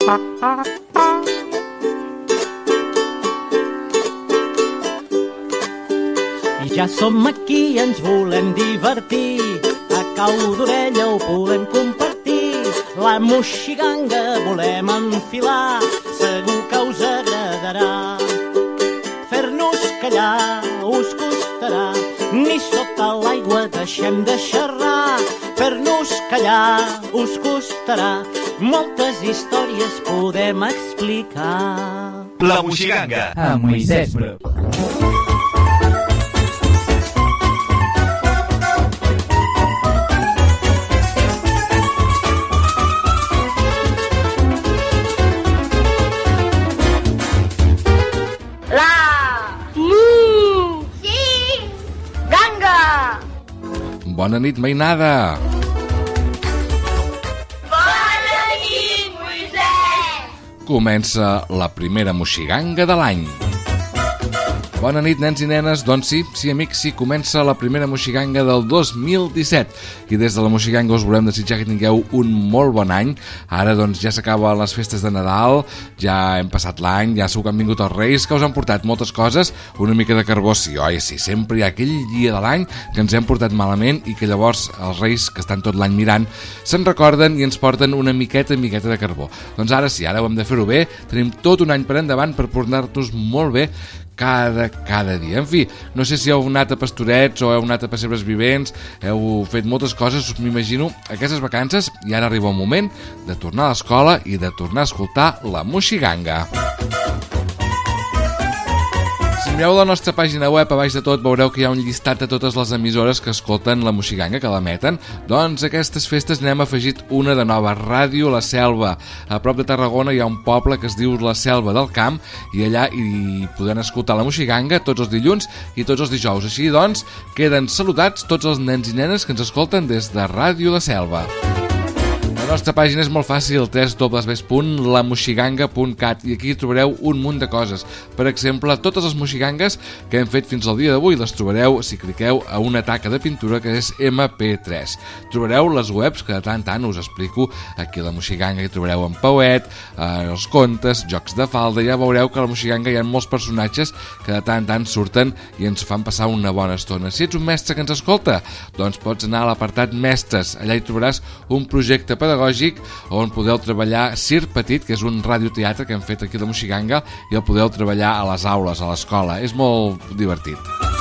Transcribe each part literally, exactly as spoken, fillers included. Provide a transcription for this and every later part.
I ja som aquí, ens volem divertir, a cau d'orella ho volem compartir. La moixiganga volem enfilar, segur que us agradarà. Fer-nos callar us costarà, ni sota l'aigua deixem de xerrar. Fer-nos callar us costarà, moltes històries podem explicar. La moixiganga amb Moisès Bru. Bona nit, mainada! Bona nit, Moisès! Comença la primera moixiganga de l'any. Bona nit, nens i nenes. Doncs sí, sí, amics, sí, comença la primera moixiganga del dos mil disset. I des de la moixiganga us volem desitjar que tingueu un molt bon any. Ara, doncs, ja s'acaben les festes de Nadal, ja hem passat l'any, ja segur que han vingut els Reis, que us han portat moltes coses, una mica de carbó, sí, oi, sí, sempre hi ha aquell dia de l'any que ens hem portat malament i que llavors els Reis, que estan tot l'any mirant, se'n recorden i ens porten una miqueta, miqueta de carbó. Doncs ara sí, ara ho hem de fer-ho bé, tenim tot un any per endavant per portar-nos molt bé cada, cada dia. En fi, no sé si heu anat a pastorets o heu anat a pessebres vivents, heu fet moltes coses, m'imagino, aquestes vacances, i ara arriba el moment de tornar a l'escola i de tornar a escoltar la moixiganga. Si mireu la nostra pàgina web, a baix de tot veureu que hi ha un llistat de totes les emissores que escolten la moixiganga, que l'emeten. Doncs aquestes festes n'hem afegit una de nova, Ràdio La Selva. A prop de Tarragona hi ha un poble que es diu La Selva del Camp i allà hi podem escoltar la moixiganga tots els dilluns i tots els dijous. Així doncs, queden saludats tots els nens i nenes que ens escolten des de Ràdio La Selva. La nostra pàgina és molt fàcil, w w w punt la moixiganga punt cat, i aquí trobareu un munt de coses. Per exemple, totes les moixigangues que hem fet fins al dia d'avui les trobareu si cliqueu a una taca de pintura que és ema pe tres. Trobareu les webs que de tant en tant us explico aquí a la moixiganga, i trobareu en Pauet, eh, els contes, jocs de falda. Ja veureu que a la moixiganga hi ha molts personatges que de tant en tant surten i ens fan passar una bona estona. Si ets un mestre que ens escolta, doncs pots anar a l'apartat Mestres. Allà hi trobaràs un projecte pedagògic on podeu treballar Circ Petit, que és un radioteatre que hem fet aquí a la moixiganga, i el podeu treballar a les aules, a l'escola. És molt divertit.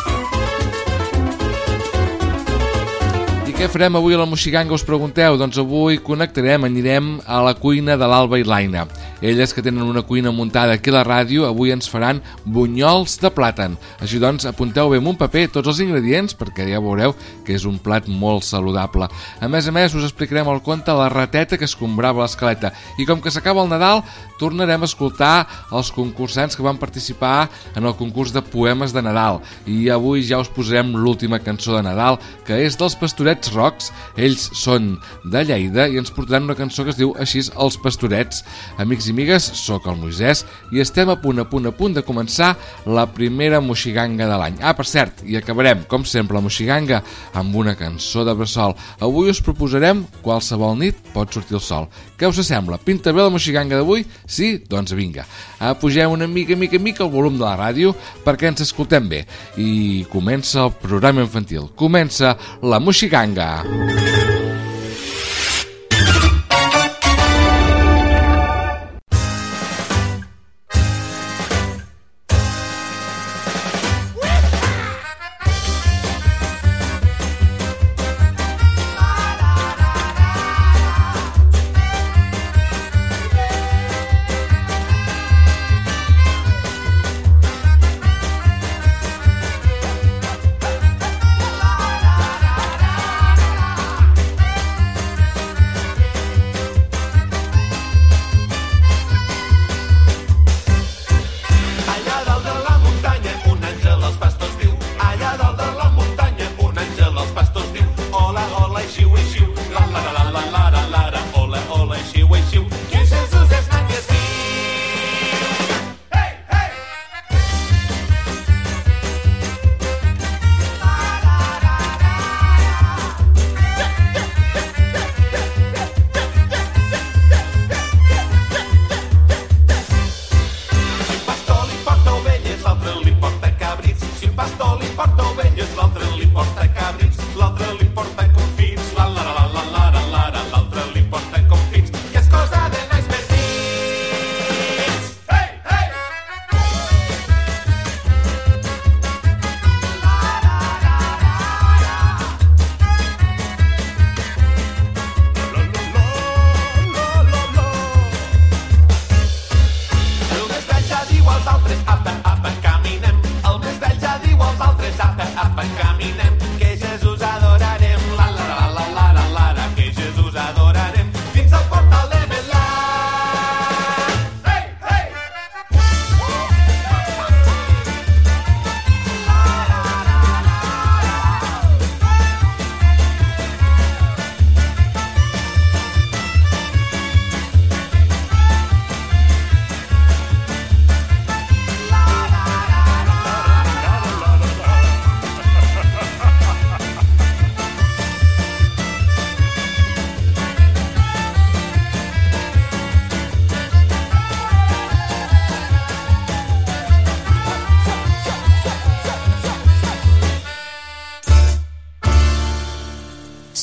I què farem avui a la moixiganga, us pregunteu? Doncs avui connectarem, anirem a la cuina de l'Alba i l'Aina. Elles, que tenen una cuina muntada aquí a la ràdio, avui ens faran bunyols de plàtan. Així doncs, apunteu bé amb un paper tots els ingredients, perquè ja veureu que és un plat molt saludable. A més a més, us explicarem el conte La rateta que escombrava l'escaleta. I com que s'acaba el Nadal, tornarem a escoltar els concursants que van participar en el concurs de poemes de Nadal. I avui ja us posarem l'última cançó de Nadal, que és dels Pastorets Rocs. Ells són de Lleida i ens portaran una cançó que es diu així, Els Pastorets. Amics i amigues, sóc el Moisès i estem a punt, a punt, a punt de començar la primera moixiganga de l'any. Ah, per cert, i acabarem, com sempre, la moixiganga amb una cançó de bressol. Avui us proposarem Qualsevol nit pot sortir el sol. Què us sembla? Pinta bé la moixiganga d'avui? Sí? Doncs vinga, pugem una mica, mica, mica el volum de la ràdio perquè ens escoltem bé. I comença el programa infantil. Comença la moixiganga.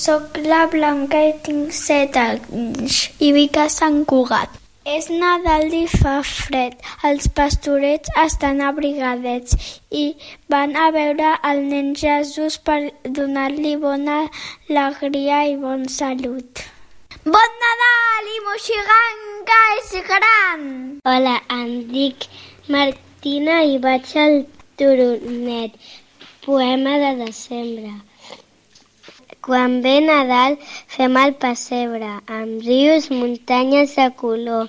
Soc la Blanca i tinc set anys i vic a Sant Cugat. És Nadal i fa fred, els pastorets estan abrigadets i van a veure el nen Jesús per donar-li bona alegria i bon salut. Bon Nadal i moixiganga és gran! Hola, em dic Martina i vaig al Turonet, poema de desembre. Quan ve Nadal fem el pessebre, amb rius, muntanyes de color.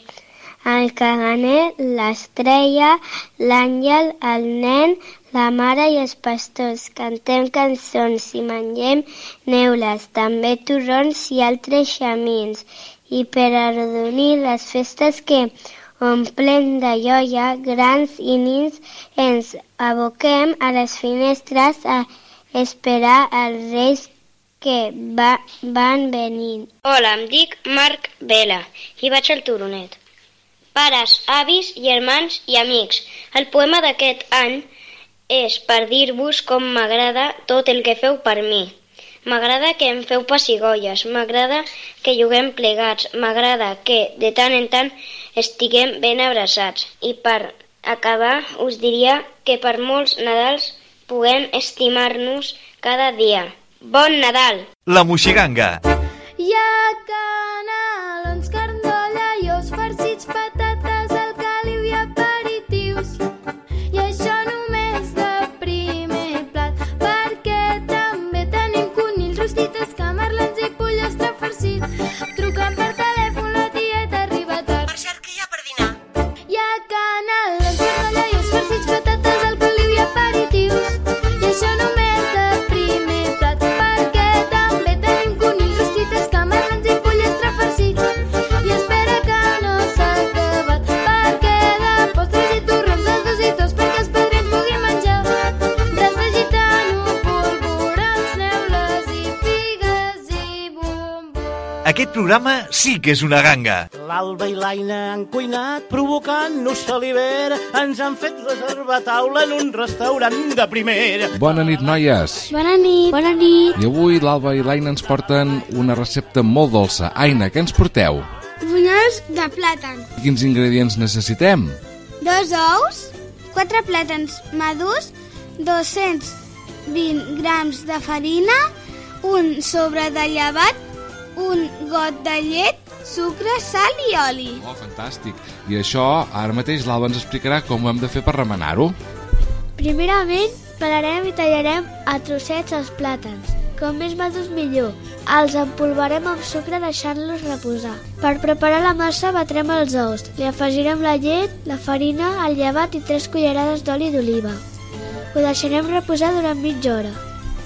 El caganer, l'estrella, l'àngel, el nen, la mare i els pastors. Cantem cançons i mengem neules, també torrons i altres xamins. I per arrodonir les festes que omplem de joia, grans i nins, ens aboquem a les finestres a esperar els reis que va, van venint. Hola, em dic Marc Vela i vaig al Turonet. Pares, avis, germans i amics. El poema d'aquest any és per dir-vos com m'agrada tot el que feu per mi. M'agrada que em feu pessigolles, m'agrada que juguem plegats, m'agrada que de tant en tant estiguem ben abraçats. I per acabar us diria que per molts Nadals puguem estimar-nos cada dia. Bon Nadal! La moixiganga. Hi ha canelons, carn d'olla i ous farcits, patates, al caliu i aperitius. I això només de primer plat, perquè també tenim conills, rostites, camarlans i pollastre farcit. Trucant per telèfon, la tieta arriba tard. Per cert, què hi ha per dinar? Hi ha canelons, carn d'olla i ous farcits, patates, al caliu i aperitius. I això només de primer plat, perquè també tenim conills, rostites, camarlans i pollastre farcit. I espera que no s'ha acabat, perquè de postres i torrons, els dositos perquè els padrins puguin menjar. Res de gitano, polvorons, neules i figues i bombons. Aquest programa sí que és una ganga. L'Alba i l'Aina han cuinat, provocant-nos saliver. Ens han fet reservar taula en un restaurant de primera. Bona nit, noies. Bona nit. Bona nit. I avui l'Alba i l'Aina ens porten una recepta molt dolça. Aina, què ens porteu? Bunyols de plàtan. Quins ingredients necessitem? Dos ous, quatre plàtans madurs, dos-cents vint grams de farina, un sobre de llevat, un got de llet, sucre, sal i oli. Oh, fantàstic. I això, ara mateix l'Alba ens explicarà com ho hem de fer per remenar-ho. Primerament, pelarem i tallarem a trossets els plàtans. Com més madurs millor. Els empolvarem amb sucre deixant-los reposar. Per preparar la massa batrem els ous. Li afegirem la llet, la farina, el llevat i tres cullerades d'oli d'oliva. Ho deixarem reposar durant mitja hora.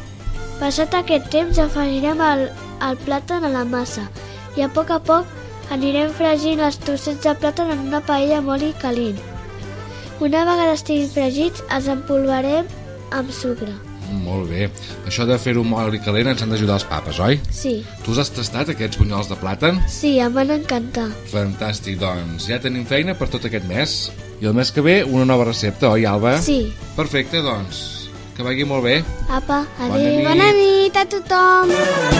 Passat aquest temps afegirem el, el plàtan a la massa i a poc a poc anirem fregint els trossets de plàtan en una paella amb oli calent. Una vegada estiguin fregits, els empolvarem amb sucre. Molt bé. Això de fer-ho amb oli calent ens han d'ajudar els papes, oi? Sí. Tu has tastat aquests bunyols de plàtan? Sí, em van encantar. Fantàstic, doncs ja tenim feina per tot aquest mes. I el mes que ve una nova recepta, oi, Alba? Sí. Perfecte, doncs. Que vagi molt bé. Apa, adéu. Bona nit. Bona nit a tothom.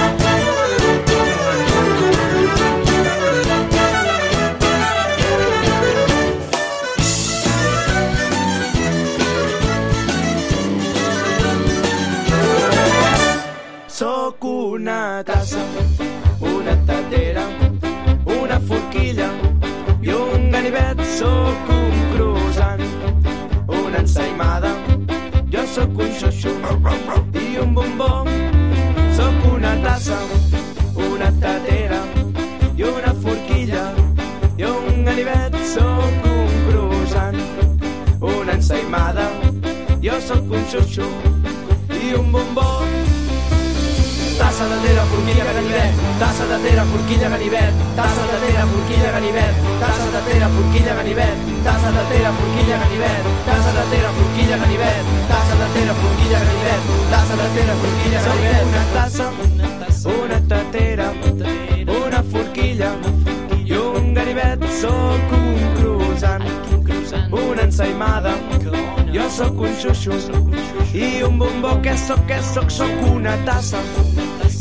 Soc una tassa, una tatera, una forquilla i un ganivet. Soc un croissant, una ensaïmada, jo sóc un xoxo i un bombó. Soc una tassa, una tatera i una forquilla i un ganivet. Soc un croissant, una ensaïmada, jo sóc un xoxo i un bombó. Tassa de tera, forquilla, ganivet. Tassa de tera, forquilla, ganivet. Tassa de tera, forquilla, ganivet. Tassa de tera, forquilla, ganivet. Tassa de tera, forquilla, ganivet. Tassa de tera, forquilla, ganivet. Tassa de tera, forquilla, ganivet. Tassa de tera, forquilla, ganivet. Una tassa, una tatera, una forquilla i un ganivet. Soc un croissant, una ensaïmada, jo sóc un xuxo i un bombó. Què soc, què soc? Soc una tassa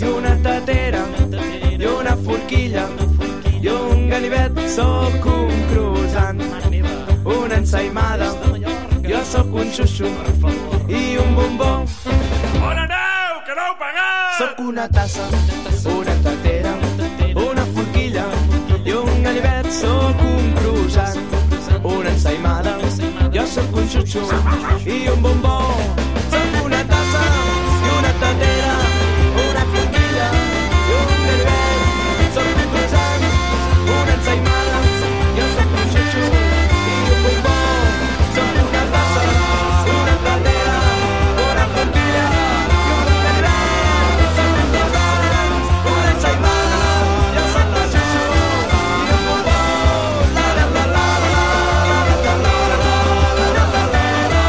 i una tatera i una forquilla i un ganivet. Sóc un croissant, una ensaïmada, jo sóc un xuxu i un bombó. On aneu, que no heu pagat? Sóc una tassa, una tatera, una forquilla i un ganivet. Sóc un croissant, una ensaïmada, jo sóc un xuxu i un bombó. Sóc una tassa i una tatera, una forquilla i un ganivet. Sóc un croissant, una ensaïmada, jo sóc un xuxu i un bombó. Sóc una tassa, una tatera, una forquilla i un ganivet. Sóc un croissant, una ensaïmada, jo sóc un xuxu i un bombó. La la la la la la la la la la.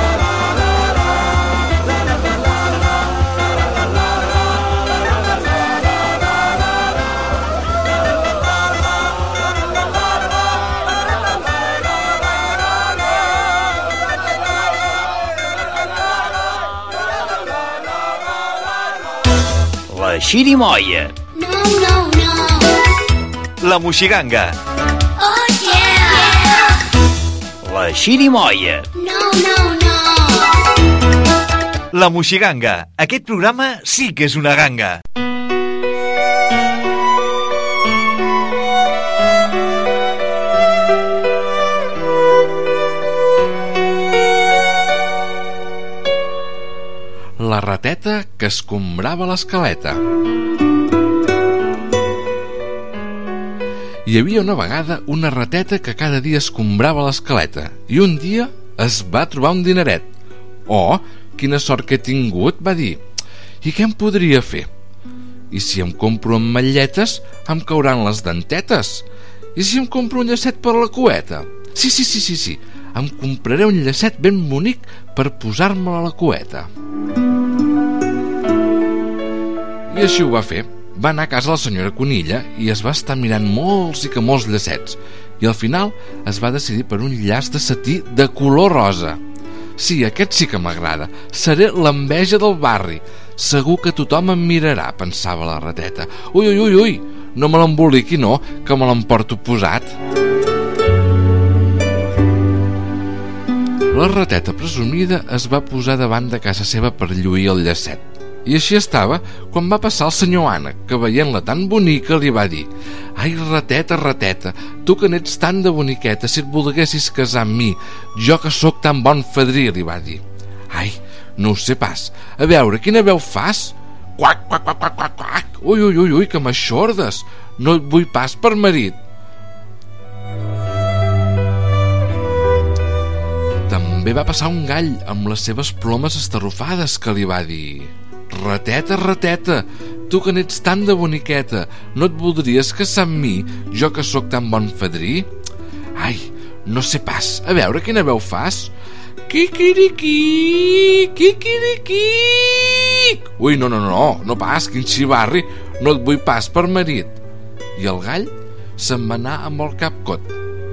La xirimoia. No, no, no. La moixiganga. Oh, yeah. La xirimoia. No, no, no. La moixiganga. Aquest programa sí que és una ganga. La rateta que escombrava l'escaleta. Hi havia una vegada una rateta que cada dia escombrava l'escaleta i un dia es va trobar un dineret. Oh, quina sort que he tingut, va dir. I què em podria fer? I si em compro ametlletes, em cauran les dentetes. I si em compro un llacet per la cueta? Sí, sí, sí, sí, sí. Em compraré un llacet ben bonic per posar-me'l a la cueta. I així ho va fer. Va anar a casa la senyora Conilla i es va estar mirant molts i que molts llacets i al final es va decidir per un llaç de setí de color rosa. Sí, aquest sí que m'agrada. Seré l'enveja del barri. Segur que tothom em mirarà, pensava la rateta. Ui, ui, ui, ui, no me l'emboliqui, no, que me l'emporto posat. La rateta presumida es va posar davant de casa seva per lluir el llacet. I així estava quan va passar el senyor Ànec, que veient-la tan bonica li va dir: ai, rateta, rateta, tu que n'ets tan de boniqueta, si et volguessis casar amb mi, jo que sóc tan bon fadrí, li va dir. Ai, no ho sé pas, a veure, quina veu fas? Quac, quac, quac, quac, quac, quac. Ui, ui, ui, ui, que m'aixordes, no et vull pas per marit. També va passar un gall amb les seves plomes estarrufades, que li va dir: rateta, rateta, tu que n'ets tan de boniqueta, no et voldries casar amb mi, jo que sóc tan bon fadrí? Ai, no sé pas, a veure quina veu fas. Quiquiriqui, quiquiriqui. Ui, no, no, no, no pas, quin xivarri, no et vull pas per marit. I el gall se'n va anar amb el cap cot.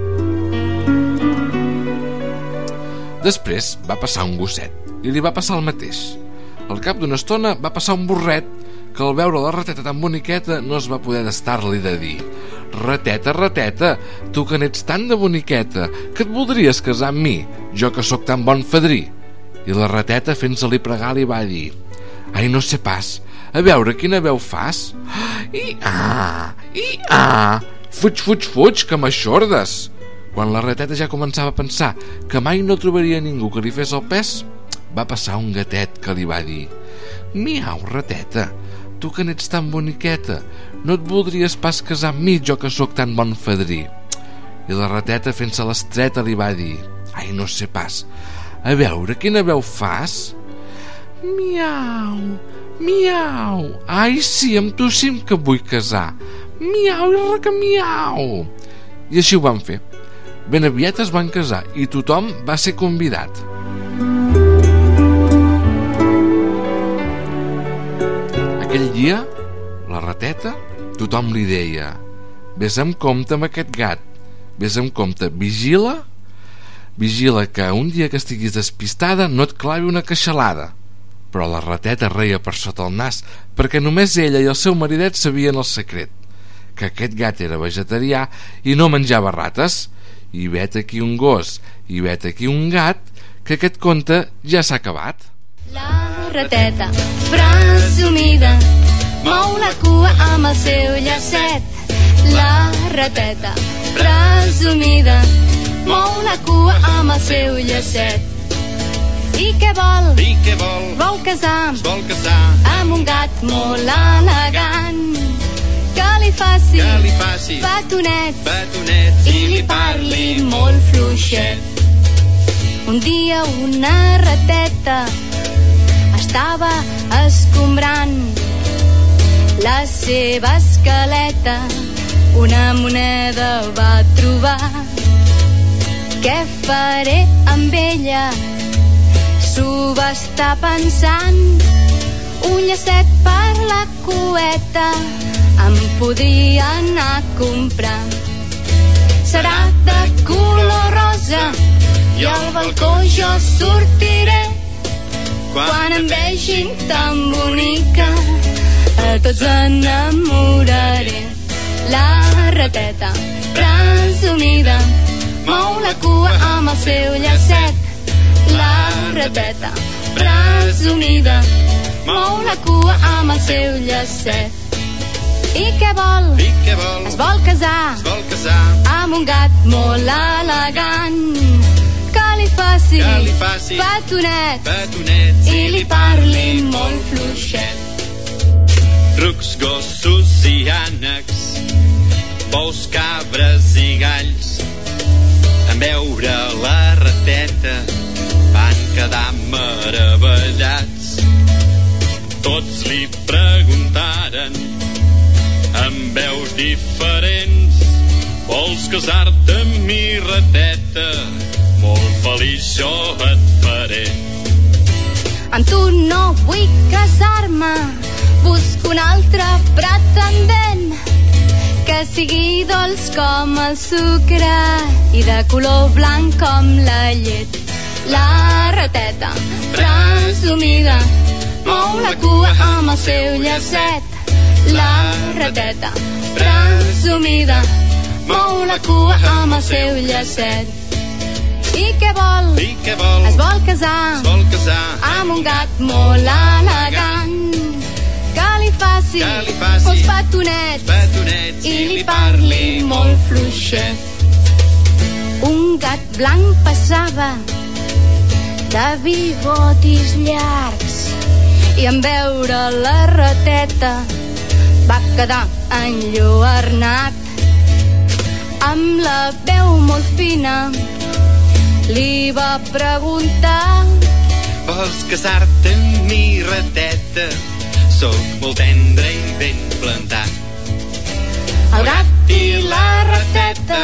Després va passar un gosset i li va passar el mateix. Al cap d'una estona va passar un burret que al veure la rateta tan boniqueta no es va poder d'estar-li de dir: rateta, rateta, tu que n'ets tan de boniqueta, que et voldries casar amb mi, jo que sóc tan bon fadrí. I la rateta, fent-se-li pregar, li va dir: ai, no sé pas, a veure quina veu fas. I ah, i ah, fuig, fuig, fuig, que m'aixordes. Quan la rateta ja començava a pensar que mai no trobaria ningú que li fes el pes, va passar un gatet que li va dir: miau, rateta, tu que n'ets tan boniqueta, no et voldries pas casar amb mi, jo que sóc tan bon fadrí. I la rateta, fent-se l'estreta, li va dir: ai, no sé pas, a veure quina veu fas. Miau, miau, ai, sí, amb tu sí que em vull casar. Miau i recamiau. I així ho van fer. Ben aviat es van casar i tothom va ser convidat. Aquell dia, la rateta, tothom li deia: vés amb compte amb aquest gat, vés amb compte, vigila, vigila que un dia que estiguis despistada no et clavi una queixalada. però la rateta reia per sota el nas perquè només ella i el seu maridet sabien el secret, que aquest gat era vegetarià i no menjava rates. I vet aquí un gos i vet aquí un gat, que aquest conte ja s'ha acabat. La rateta presumida mou la cua amb el seu llacet. La rateta presumida mou la cua amb el seu llacet. I què vol? I què vol? Vol casar, Es vol casar amb un gat molt elegant, que li faci, que li faci petonets petonets i li parli molt fluixet. Un dia una rateta estava escombrant la seva escaleta, una moneda va trobar. Què faré amb ella? S'ho va estar pensant. Un llacet per la cueta em podria anar a comprar. Serà de color rosa i al balcó jo sortiré. Quan em vegin tan bonica a tots enamoraré. La rateta presumida mou la cua amb el seu llacet. La rateta presumida mou la cua amb el seu llacet. I què vol? I què vol? Es vol casar Es vol casar amb un gat molt elegant, que li faci, que li faci petonets petonets i li parli molt fluixet. Rucs, gossos i ànecs, bous, cabres i galls, en veure la rateta van quedar meravellats. Tots li preguntaren amb veus diferents: vols casar-te amb mi, rateta? Molt feliç jo et faré. Amb tu no vull casar-me, busco un altre pretendent que sigui dolç com el sucre i de color blanc com la llet. La rateta presumida mou la cua amb el seu llacet. La rateta presumida mou la cua amb el seu llacet. I què vol? I què vol? Es vol casar Es vol casar amb un gat molt elegant, que li faci, que li faci molts petonets petonets i li parli molt fluixet. Un gat blanc passava de bigotis llargs i en veure la rateta va quedar enlluernat. Amb la veu molt fina li va preguntar: vols casar-te amb mi, rateta? Soc molt tendre i ben plantat. El gat i la rateta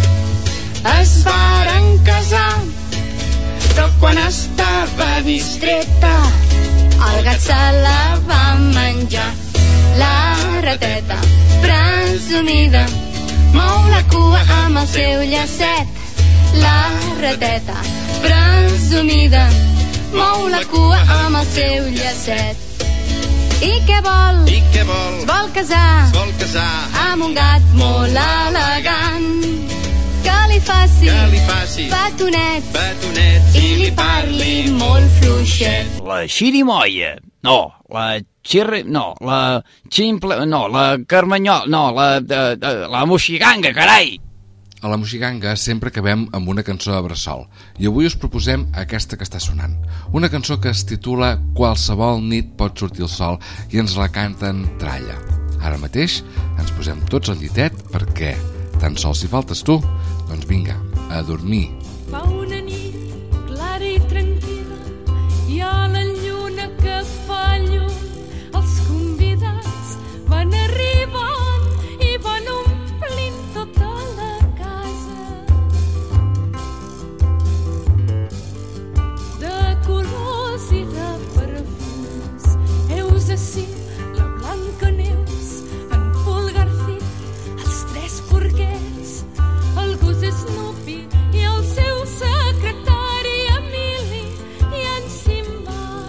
es varen casar, però quan estava distreta el gat se la va menjar. La rateta presumida mou la cua amb el seu llacet. La rateta presumida mou la cua amb el seu llacet. I què vol? I què vol? Es vol casar Es vol casar amb un gat molt elegant, que li faci, que li faci petonets petonets i li parli molt fluixet. La xirimoia. No, la xirri... No, la ximple... No, la carmanyol... No, la, de, de, la moxiganga, carai! A la moxiganga sempre acabem amb una cançó de bressol i avui us proposem aquesta que està sonant. Una cançó que es titula Qualsevol nit pot sortir el sol i ens la canten Tralla. Ara mateix ens posem tots al llitet perquè tan sols si faltes tu, doncs vinga, a dormir. Fa una nit clara i tranquil·la i a la lluna que fa llum els convidats van arribant i van omplint tota la de colors i de perfums. Heus ací la Blanca Neus, en Pol García, els tres porquers, el gos Snoopy i el seu secretari Emili i en Simba.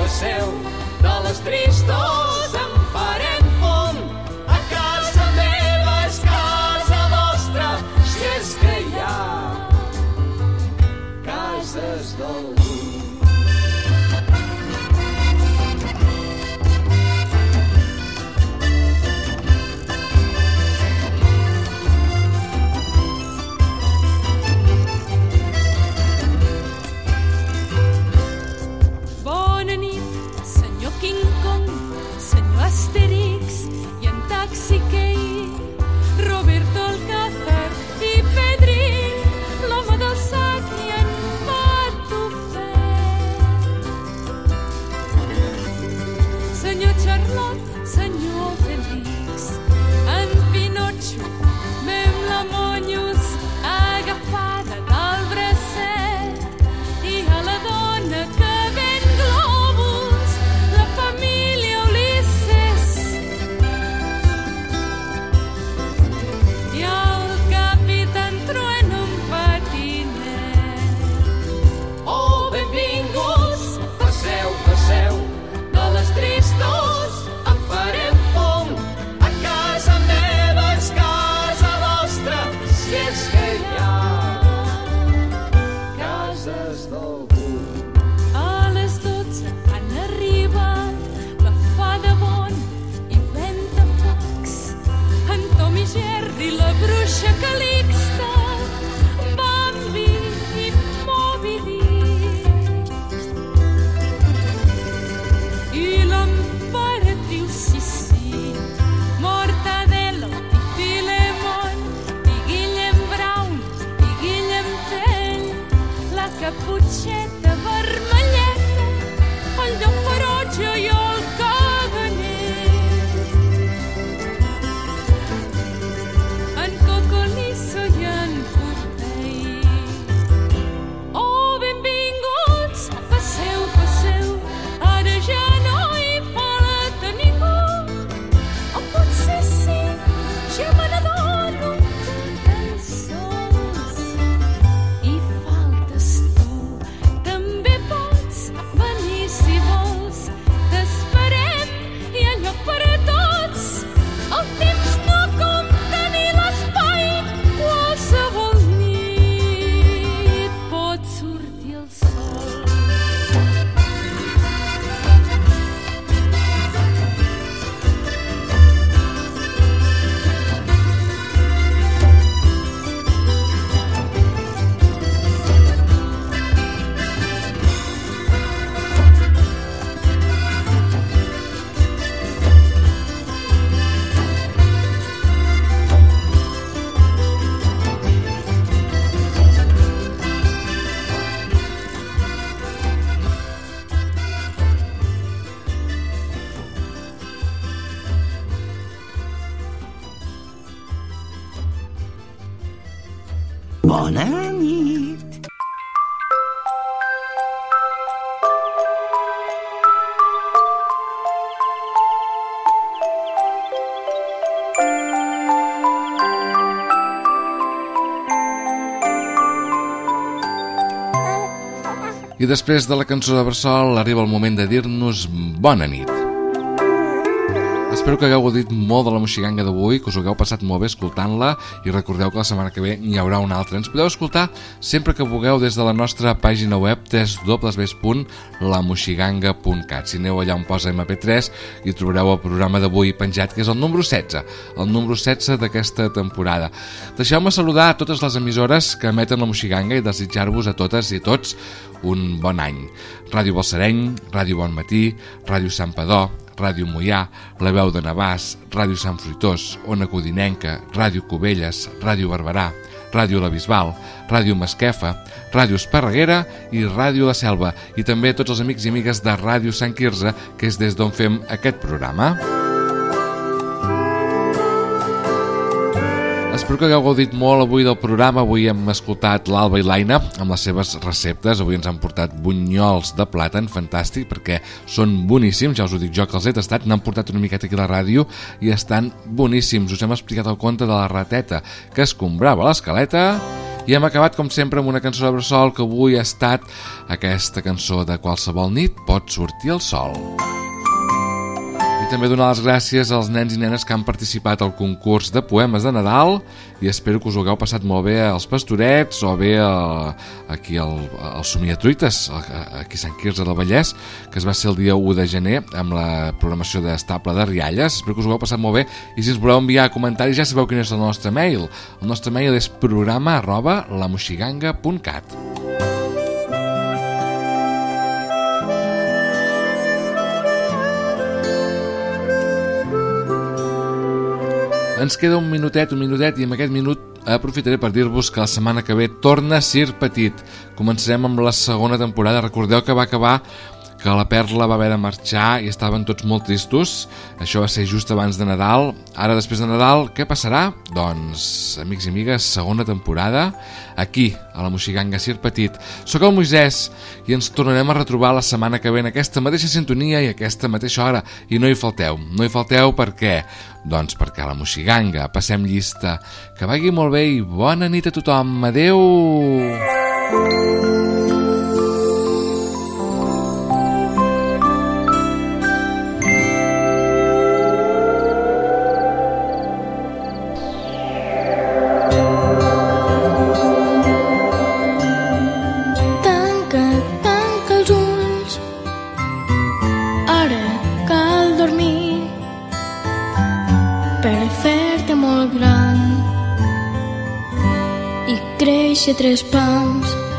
passeu, de les tristos en farem fum. A casa meva és casa vostra, si és que hi ha cases d'algú. Asterix i en Taxi-Key, Roberto Alcázar i Pedrín, l'home del sac i en Patufet. Senyor Charlot, senyor Félix, en Pinotxo, mem la Monyos, agafada del bracet, i a la dona que ven globus, la família Bruixa Calixta, Bambi i Moby Dick. I l'emperatriu Sissi, Mortadelo i Filemón, i Guillem Brown i Guillem Tell, la Caputxeta Vermelleta, el Llop Ferotge i el Caganer. Soy en Popeye. Oh, benvinguts, passeu, passeu, ara ja no hi falta ningú. O potser sí, ja me n'adono que tan sols hi faltes tu. També pots venir si vols, t'esperem i allò per a tots. El temps no compta ni l'espai, qualsevol nit pot sortir el sol. Bona nit. I després de la cançó de Bressol arriba el moment de dir-nos bona nit. Espero que hagueu gaudit molt de la moixiganga d'avui, que us ho hagueu passat molt bé escoltant-la, i recordeu que la setmana que ve n'hi haurà una altra. Ens podeu escoltar sempre que vulgueu des de la nostra pàgina web w w w punt la moixiganga punt cat. Si aneu allà on posa eme pe tres hi trobareu el programa d'avui penjat, que és el número setze, el número setze d'aquesta temporada. Deixeu-me saludar a totes les emissores que emeten la moixiganga i desitjar-vos a totes i tots un bon any. Ràdio Balsareny, Ràdio Bon Matí, Ràdio Sant Padó, Ràdio Moià, La Veu de Navàs, Ràdio Sant Fruitós, Ona Codinenca, Ràdio Cubelles, Ràdio Barberà, Ràdio La Bisbal, Ràdio Masquefa, Ràdio Esparreguera i Ràdio La Selva, i també tots els amics i amigues de Ràdio Sant Quirze, que és des d'on fem aquest programa. Espero que hagueu gaudit molt avui del programa. Avui hem escoltat l'Alba i l'Aina amb les seves receptes. Avui ens han portat bunyols de plàtan, fantàstic, perquè són boníssims, ja us ho dic jo que els he tastat, n'han portat una miqueta aquí a la ràdio i estan boníssims. Us hem explicat el conte de la rateta que escombrava l'escaleta I hem acabat, com sempre, amb una cançó de bressol que avui ha estat aquesta cançó de Qualsevol nit pot sortir el sol. I també donar les gràcies als nens i nenes que han participat al concurs de poemes de Nadal i espero que us ho hagueu passat molt bé als Pastorets o bé a, aquí al, al Somiatruites, aquí a Sant Quirze del Vallès, que es va ser el dia u de gener amb la programació d'Estable de Rialles. Espero que us ho hagueu passat molt bé i si ens voleu enviar comentaris ja sabeu quin és el nostre mail. El nostre mail és programa arroba lamoxiganga punt cat. Ens queda un minutet, un minutet, i en aquest minut aprofitaré per dir-vos que la setmana que ve torna Sir Petit. Començarem amb la segona temporada. Recordeu que va acabar que la Perla va haver de marxar i estaven tots molt tristos. Això va ser just abans de Nadal. Ara, després de Nadal, què passarà? Doncs, amics i amigues, segona temporada aquí, a la Moixiganga Sir Petit. Soc el Moisès i ens tornarem a retrobar la setmana que ve en aquesta mateixa sintonia i aquesta mateixa hora. I no hi falteu. No hi falteu per què? Doncs perquè a la Moixiganga passem llista. Que vagi molt bé i bona nit a tothom. Adeu! Tres pams